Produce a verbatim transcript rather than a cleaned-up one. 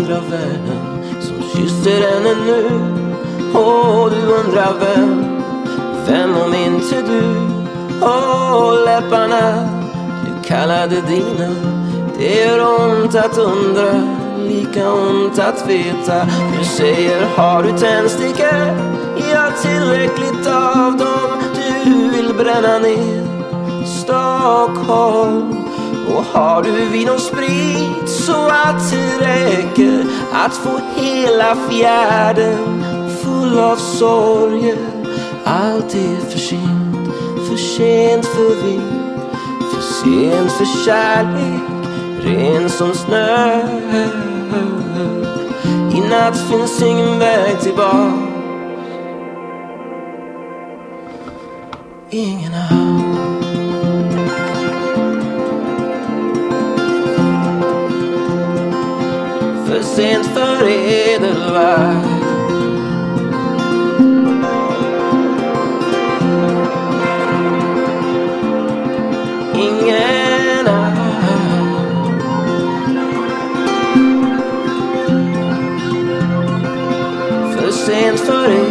andra vän som kysser henne nu. Och du undrar vem, vem om inte du. Och läpparna du kallade dina, det är ont att undra, lika ont att veta. Du säger, har du tändstickor? Ja, tillräckligt av dem. Du vill bränna ner Stockholm. Och har du vin och sprit så att det räcker att få hela fjärden full av sorger. Allt är för sent, för sent för vind, för sent för kärlek, ren som snö. I natt finns ingen väg tillbaka, ingen har. För sent för edelvärld, ingen har. För sent för